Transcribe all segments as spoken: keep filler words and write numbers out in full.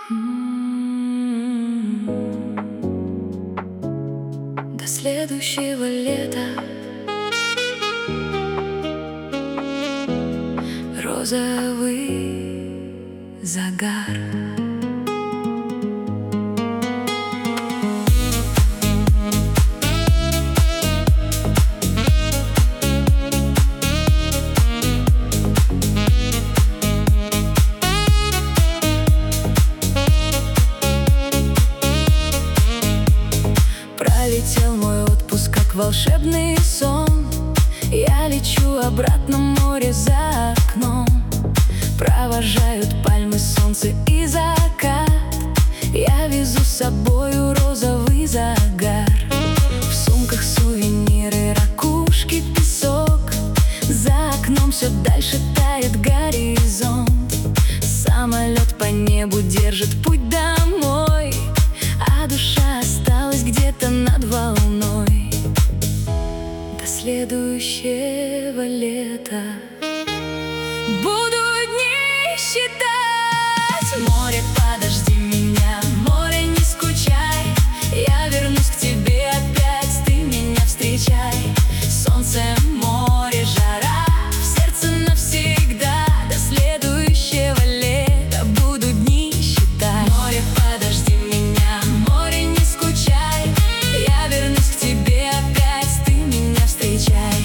До следующего лета розовый загар. Пролетел мой отпуск, как волшебный сон. Я лечу обратно, море за окном. Провожают пальмы, солнце и закат. Я везу с собою розовый загар. В сумках сувениры, ракушки, песок. За окном все дальше тает горизонт. Самолет по небу держит путь домой, а душа осталась где-то над волной. До следующего лета буду дни считать. Море, подожди меня, море, не скучай. Я вернусь к тебе опять, ты меня встречай. Солнце, море, жара, в сердце навсегда. До следующего лета буду дни считать. Море, подожди меня, море, не скучай. Я вернусь к тебе опять, ты меня встречай.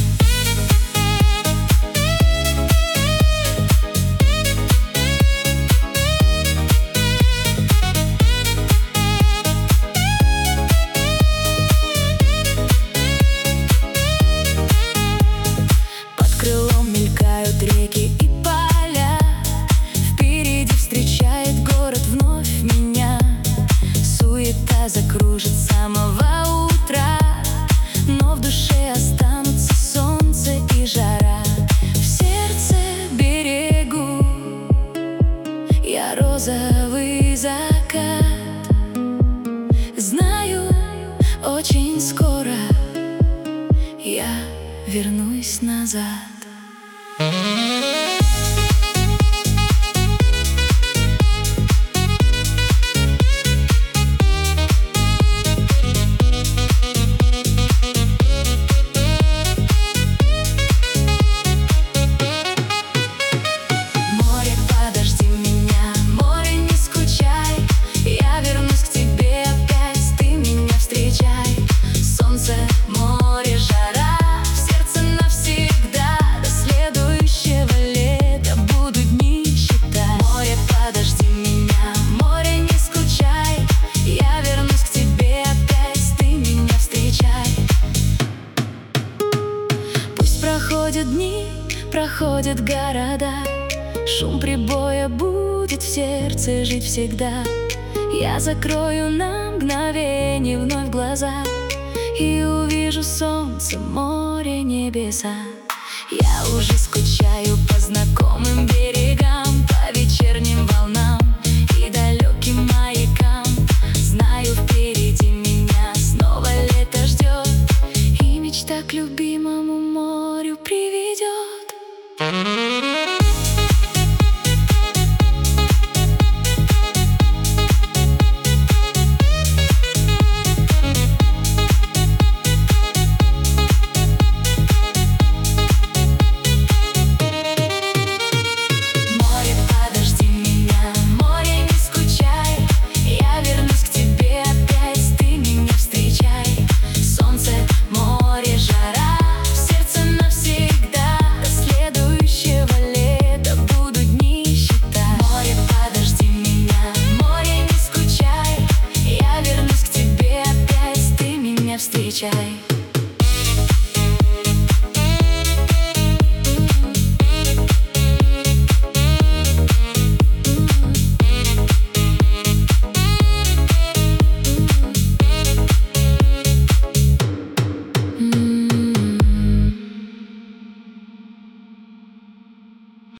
Мелькают реки и поля, впереди встречает город вновь меня. Суета закружит с самого утра, но в душе останутся солнце и жара. В сердце берегу я розовый закат. Знаю, очень скоро я вернусь назад. Море, подожди меня, море, не скучай. Я вернусь к тебе опять, ты меня встречай. Солнце, море, жара, в сердце навсегда. До следующего лета буду дни считать. Море, подожди меня, море, не скучай. Я вернусь к тебе опять, ты меня встречай. Пусть проходят дни, проходят города, шум прибоя будет в сердце жить всегда. Я закрою на мгновение вновь глаза и увижу солнце, море, небеса. Я уже скучаю по знакомым берегам, по вечерним волнам и далеким маякам. Знаю, впереди меня снова лето ждет, и мечта к любимому морю приведет. Встречай.